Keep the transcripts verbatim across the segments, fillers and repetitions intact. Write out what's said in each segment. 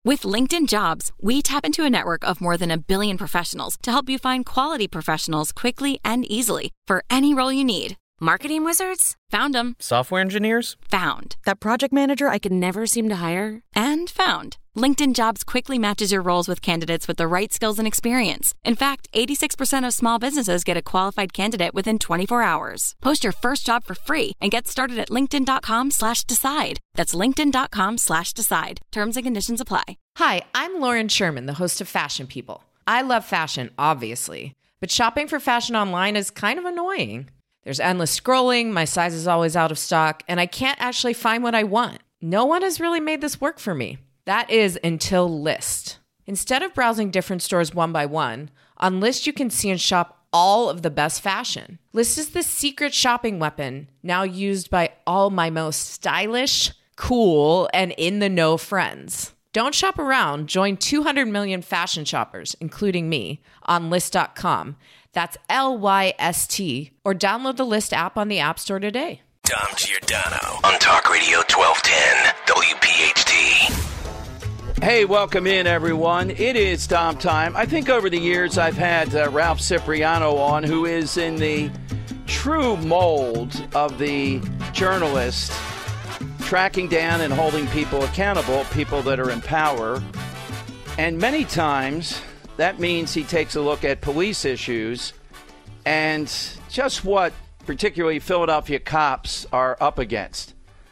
With LinkedIn Jobs, we tap into a network of more than a billion professionals to help you find quality professionals quickly and easily for any role you need. Marketing wizards? Found them. Software engineers? Found. That project manager I could never seem to hire? And found. LinkedIn Jobs quickly matches your roles with candidates with the right skills and experience. In fact, eighty-six percent of small businesses get a qualified candidate within twenty-four hours. Post your first job for free and get started at linkedin.com slash decide. That's linkedin.com slash decide. Terms and conditions apply. Hi, I'm Lauren Sherman, the host of Fashion People. I love fashion, obviously, but shopping for fashion online is kind of annoying. There's endless scrolling, my size is always out of stock, and I can't actually find what I want. No one has really made this work for me. That is until Lyst. Instead of browsing different stores one by one, on Lyst you can see and shop all of the best fashion. Lyst is the secret shopping weapon now used by all my most stylish, cool, and in-the-know friends. Don't shop around. Join two hundred million fashion shoppers, including me, on Lyst dot com. That's L Y S T, or download the Lyst app on the App Store today. Dom Giordano on Talk Radio twelve ten W P H T. Hey, welcome in, everyone. It is Dom time. I think over the years I've had uh, Ralph Cipriano on, who is in the true mold of the journalist, tracking down and holding people accountable, people that are in power. And many times that means he takes a look at police issues and just what particularly Philadelphia cops are up against.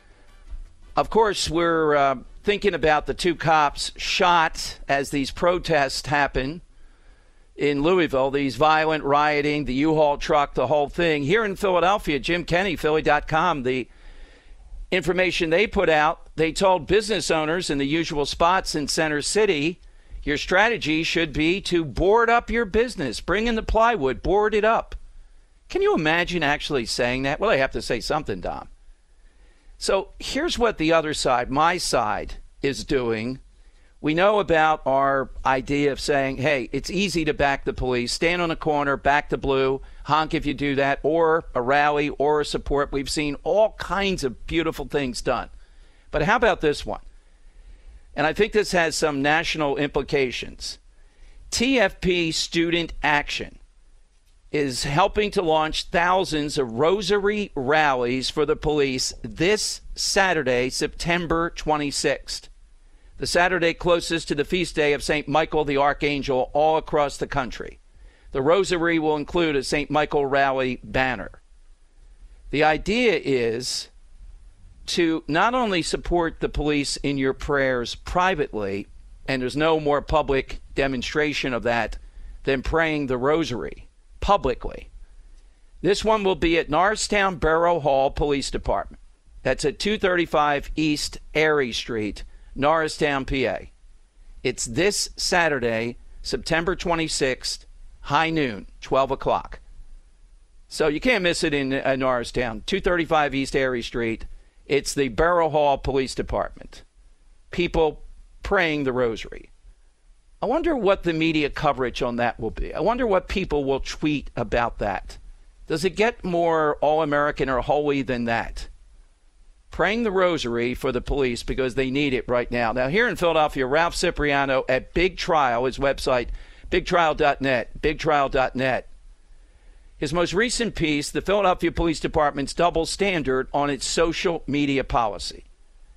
Of course, we're uh, thinking about the two cops shot as these protests happen in Louisville, these violent rioting, the U-Haul truck, the whole thing. Here in Philadelphia, Jim Kenney, Philly dot com, the information they put out, they told business owners in the usual spots in Center City, your strategy should be to board up your business. Bring in the plywood, board it up. Can you imagine actually saying that? Well, I have to say something, Dom. So here's what the other side, my side, is doing. We know about our idea of saying, hey, it's easy to back the police. Stand on a corner, back the blue, honk if you do that, or a rally, or a support. We've seen all kinds of beautiful things done. But how about this one? And I think this has some national implications. T F P Student Action is helping to launch thousands of rosary rallies for the police this Saturday, September twenty-sixth. The Saturday closest to the feast day of Saint Michael the Archangel all across the country. The rosary will include a Saint Michael rally banner. The idea is to not only support the police in your prayers privately, and there's no more public demonstration of that than praying the rosary publicly. This one will be at Norristown Borough Hall Police Department. That's at two thirty-five East Airy Street, Norristown, P A. It's this Saturday, September twenty-sixth, high noon, twelve o'clock. So you can't miss it in uh, Norristown, two thirty-five East Airy Street. It's the Borough Hall Police Department. People praying the rosary. I wonder what the media coverage on that will be. I wonder what people will tweet about that. Does it get more all-American or holy than that? Praying the rosary for the police because they need it right now. Now, here in Philadelphia, Ralph Cipriano at Big Trial, his website, big trial dot net, big trial dot net. His most recent piece, the Philadelphia Police Department's double standard on its social media policy.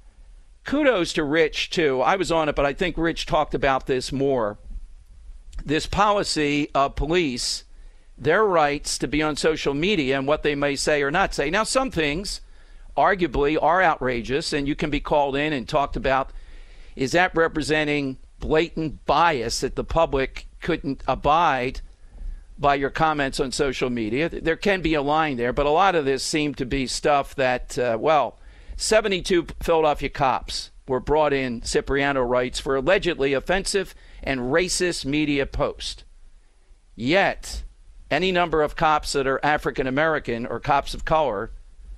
Kudos to Rich, too. I was on it, but I think Rich talked about this more. This policy of police, their rights to be on social media and what they may say or not say. Now, some things arguably are outrageous, and you can be called in and talked about. Is that representing blatant bias that the public couldn't abide by your comments on social media? There can be a line there, but a lot of this seemed to be stuff that, uh, well, seventy-two Philadelphia cops were brought in, Cipriano writes, for allegedly offensive and racist media posts. Yet, any number of cops that are African-American or cops of color,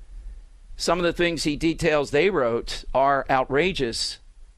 some of the things he details they wrote are outrageous.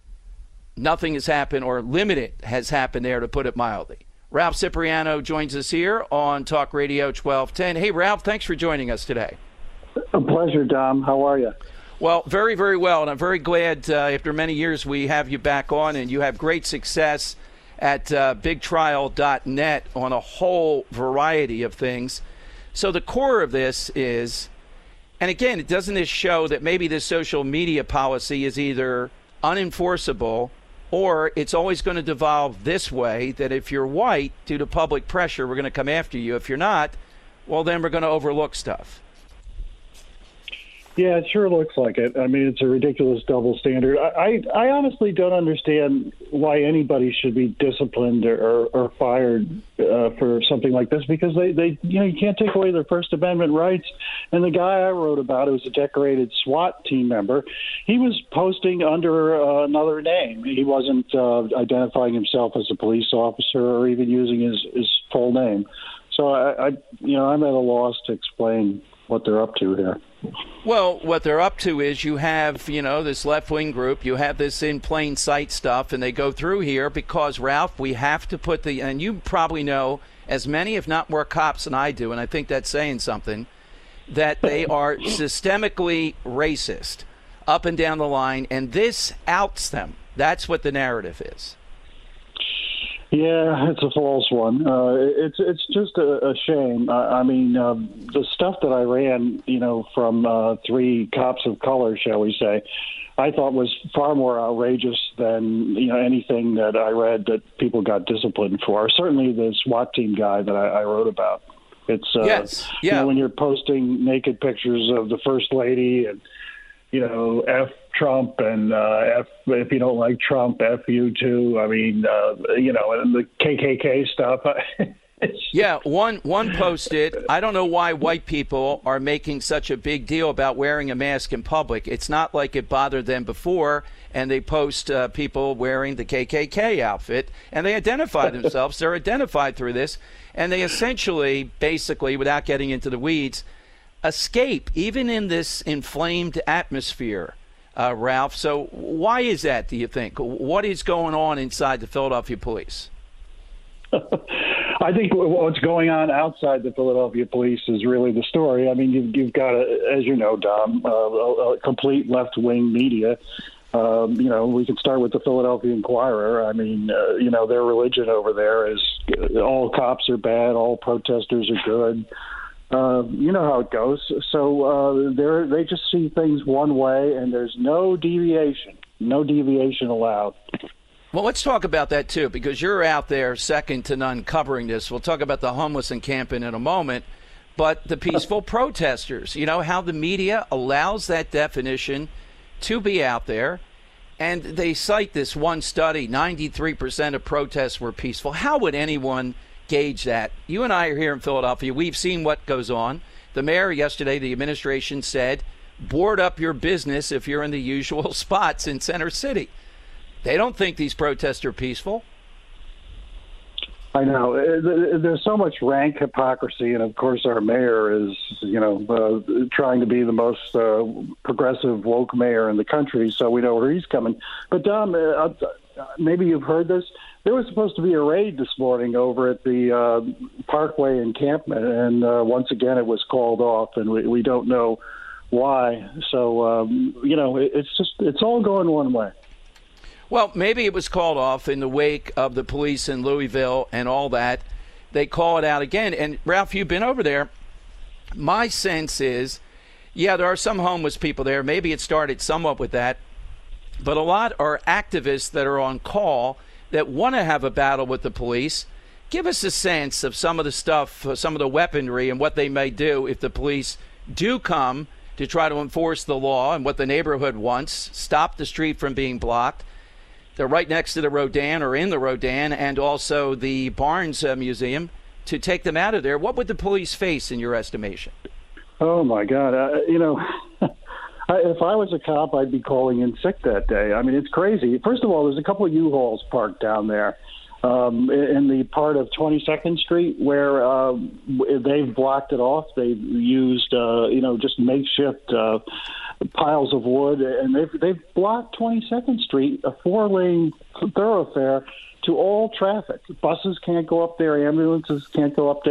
Nothing has happened, or limited has happened there, to put it mildly. Ralph Cipriano joins us here on Talk Radio twelve ten. Hey, Ralph, thanks for joining us today. A pleasure, Dom. How are you? Well, very, very well, and I'm very glad uh, after many years we have you back on, and you have great success at uh, big trial dot net on a whole variety of things. So the core of this is, and again, it doesn't this show that maybe this social media policy is either unenforceable or it's always going to devolve this way, that if you're white, due to public pressure, we're going to come after you. If you're not, well, then we're going to overlook stuff. Yeah, it sure looks like it. I mean, it's a ridiculous double standard. I, I, I honestly don't understand why anybody should be disciplined or, or fired uh, for something like this, because they, they, you know, you can't take away their First Amendment rights. And the guy I wrote about, who was a decorated SWAT team member, he was posting under uh, another name. He wasn't uh, identifying himself as a police officer or even using his, his full name. So I, I, you know, I'm at a loss to explain what they're up to here. Well, what they're up to is you have, you know, this left-wing group, you have this in plain sight stuff, and they go through here because, Ralph, we have to put the, and you probably know as many, if not more cops than I do, and I think that's saying something, that they are systemically racist up and down the line, and this outs them. That's what the narrative is. Yeah, it's a false one. Uh, it's it's just a, a shame. I, I mean, uh, the stuff that I ran, you know, from uh, three cops of color, shall we say, I thought was far more outrageous than, you know, anything that I read that people got disciplined for. Certainly the SWAT team guy that I, I wrote about. It's uh, yes, yeah. You know, when you're posting naked pictures of the First Lady and, you know, F Trump and uh, F, if you don't like Trump, F you too. I mean, uh, you know, and the K K K stuff. Yeah, one one posted, I don't know why white people are making such a big deal about wearing a mask in public. It's not like it bothered them before, and they post uh, people wearing the K K K outfit, and they identify themselves. They're identified through this, and they essentially, basically, without getting into the weeds, escape, even in this inflamed atmosphere, uh, Ralph. So why is that, do you think? What is going on inside the Philadelphia police? I think what's going on outside the Philadelphia police is really the story. I mean, you've, you've got, a, as you know, Dom, uh, a, a complete left-wing media. Um, you know, we can start with the Philadelphia Inquirer. I mean, uh, you know, their religion over there is all cops are bad, all protesters are good. Uh, you know how it goes. So uh, they they just see things one way, and there's no deviation, no deviation allowed. Well, let's talk about that, too, because you're out there second to none covering this. We'll talk about the homeless encampment in a moment. But the peaceful protesters, you know, how the media allows that definition to be out there. And they cite this one study, ninety-three percent of protests were peaceful. How would anyone gauge that? You and I are here in Philadelphia. We've seen what goes on. The mayor yesterday, the administration said, board up your business if you're in the usual spots in Center City. They don't think these protests are peaceful. I know. There's so much rank hypocrisy, and of course our mayor is, you know, uh, trying to be the most uh, progressive, woke mayor in the country, so we know where he's coming. But, Dom, uh, maybe you've heard this. There was supposed to be a raid this morning over at the uh, Parkway encampment, and uh, once again it was called off, and we, we don't know why. So, um, you know, it, it's just it's all going one way. Well, maybe it was called off in the wake of the police in Louisville and all that. They call it out again. And, Ralph, you've been over there. My sense is, yeah, there are some homeless people there. Maybe it started somewhat with that. But a lot are activists that are on call that want to have a battle with the police. Give us a sense of some of the stuff, uh, some of the weaponry and what they may do if the police do come to try to enforce the law and what the neighborhood wants, stop the street from being blocked. They're right next to the Rodin or in the Rodin and also the Barnes uh, Museum to take them out of there. What would the police face in your estimation? Oh, my God. Uh, you know, I, if I was a cop, I'd be calling in sick that day. I mean, it's crazy. First of all, there's a couple of U-Hauls parked down there um, in the part of twenty-second Street where uh, they've blocked it off. They've used, uh, you know, just makeshift uh piles of wood, and they've they've blocked twenty-second Street, a four-lane thoroughfare, to all traffic. Buses can't go up there, ambulances can't go up there.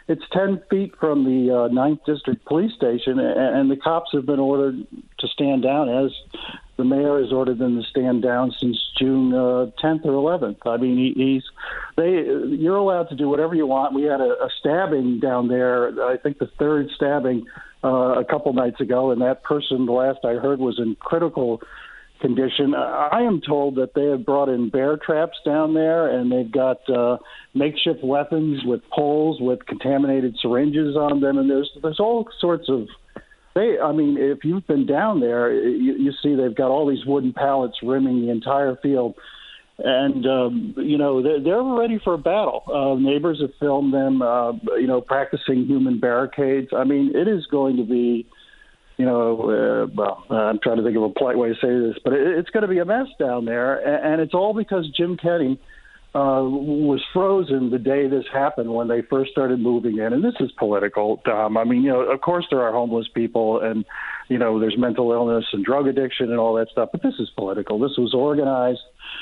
it's ten feet from the uh, ninth District Police Station, and, and the cops have been ordered to stand down, as the mayor has ordered them to stand down since June uh, tenth or eleventh. I mean, he, he's they. You're allowed to do whatever you want. We had a, a stabbing down there. I think the third stabbing uh, a couple nights ago, and that person, the last I heard, was in critical condition. I am told that they have brought in bear traps down there, and they've got uh, makeshift weapons with poles with contaminated syringes on them, and there's there's all sorts of. They, I mean, if you've been down there, you, you see they've got all these wooden pallets rimming the entire field, and um, you know they're, they're ready for a battle. Uh, neighbors have filmed them, uh, you know, practicing human barricades. I mean, it is going to be. You know, uh, well, uh, I'm trying to think of a polite way to say this, but it, it's going to be a mess down there, and, and it's all because Jim Kenney uh, was frozen the day this happened when they first started moving in. And this is political, Dom. I mean, you know, of course there are homeless people, and you know, there's mental illness and drug addiction and all that stuff, but this is political. This was organized.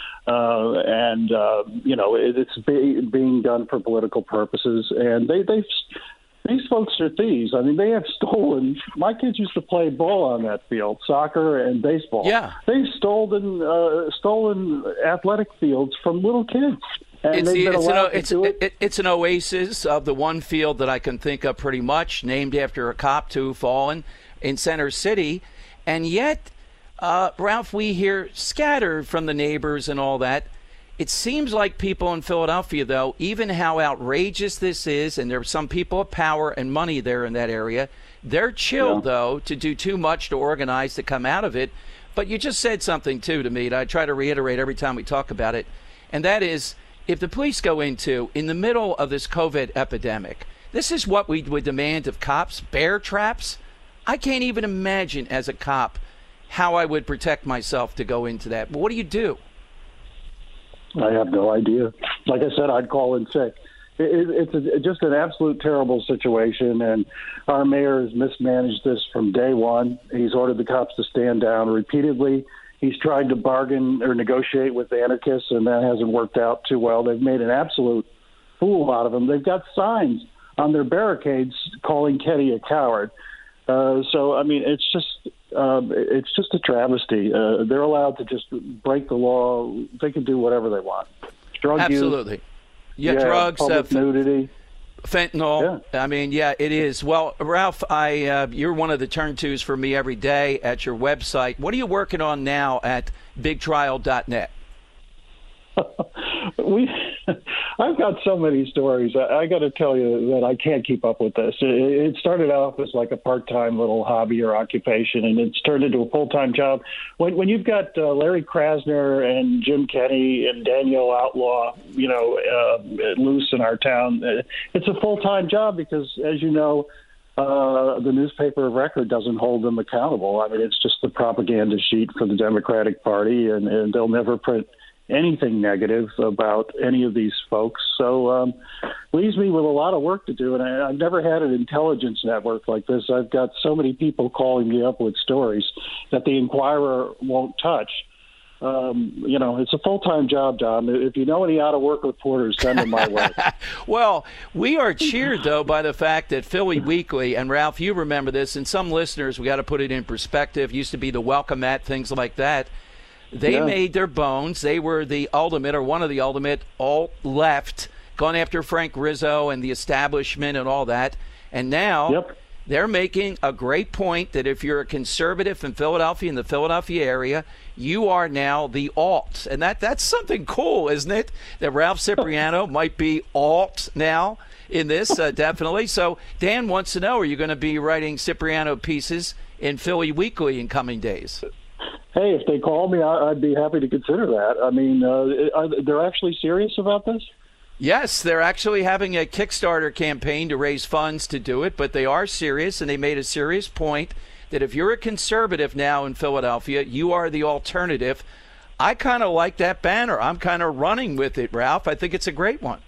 Uh, and, uh, you know, it, it's be, being done for political purposes, and they, they've. These folks are thieves. I mean, they have stolen. My kids used to play ball on that field, soccer and baseball. Yeah. They've stolen uh, stolen athletic fields from little kids. And it's, they've been it's, allowed an, to it's, do it. it, it's an oasis of the one field that I can think of pretty much, named after a cop to fallen in Center City. And yet, uh, Ralph, we hear scattered from the neighbors and all that. It seems like people in Philadelphia, though, even how outrageous this is, and there are some people of power and money there in that area, they're chilled, yeah. though, to do too much to organize to come out of it. But you just said something, too, to me that I try to reiterate every time we talk about it, and that is, if the police go into, in the middle of this COVID epidemic, this is what we would demand of cops, bear traps. I can't even imagine as a cop how I would protect myself to go into that. But what do you do? I have no idea. Like I said, I'd call in sick. It, it, it's a, just an absolute terrible situation, and our mayor has mismanaged this from day one. He's ordered the cops to stand down repeatedly. He's tried to bargain or negotiate with the anarchists, and that hasn't worked out too well. They've made an absolute fool out of him. They've got signs on their barricades calling Kenney a coward. Uh, so, I mean, it's just uh, it's just a travesty. Uh, they're allowed to just break the law. They can do whatever they want. Drug Absolutely. use. Yeah, yeah, drugs. Public uh, nudity. Fentanyl. Yeah. I mean, yeah, it is. Well, Ralph, I uh, you're one of the turn-tos for me every day at your website. What are you working on now at big trial dot net? we, I've got so many stories. I, I got to tell you that I can't keep up with this. It, it started off as like a part-time little hobby or occupation, and it's turned into a full-time job. When, when you've got uh, Larry Krasner and Jim Kenney and Danielle Outlaw, you know, uh, loose in our town, it's a full-time job because, as you know, uh, the newspaper of record doesn't hold them accountable. I mean, it's just the propaganda sheet for the Democratic Party, and, and they'll never print anything negative about any of these folks. So um, leaves me with a lot of work to do, and I, I've never had an intelligence network like this. I've got so many people calling me up with stories that the Inquirer won't touch. Um, you know, it's a full-time job, Dom. If you know any out-of-work reporters, send them my way. Well, we are cheered, though, by the fact that Philly Weekly, and Ralph, you remember this, and some listeners, we got to put it in perspective, used to be the Welcome At, things like that. They yeah. made their bones. They were the ultimate, or one of the ultimate, alt-left, gone after Frank Rizzo and the establishment and all that. And now yep. they're making a great point that if you're a conservative in Philadelphia, in the Philadelphia area, you are now the alt. And that that's something cool, isn't it? That Ralph Cipriano might be alt now in this, uh, definitely. So Dan wants to know, are you going to be writing Cipriano pieces in Philly Weekly in coming days? Hey, if they call me, I'd be happy to consider that. I mean, uh, they're actually serious about this? Yes, they're actually having a Kickstarter campaign to raise funds to do it, but they are serious, and they made a serious point that if you're a conservative now in Philadelphia, you are the alternative. I kind of like that banner. I'm kind of running with it, Ralph. I think it's a great one.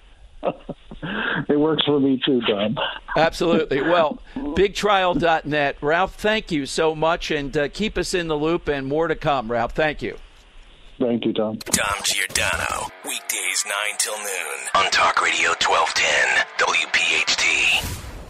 It works for me too, Don. Absolutely. Well, big trial dot net. Ralph, thank you so much, and uh, keep us in the loop, and more to come, Ralph. Thank you. Thank you, Tom. Tom Giordano, weekdays nine till noon on Talk Radio twelve ten W P H T.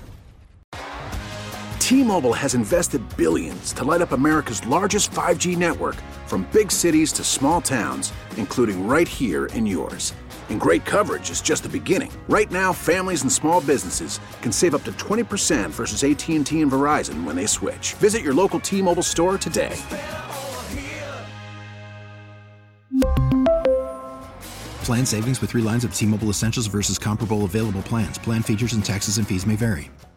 T-Mobile has invested billions to light up America's largest five G network, from big cities to small towns, including right here in yours. And great coverage is just the beginning. Right now, families and small businesses can save up to twenty percent versus A T and T and Verizon when they switch. Visit your local T-Mobile store today. Plan savings with three lines of T-Mobile Essentials versus comparable available plans. Plan features and taxes and fees may vary.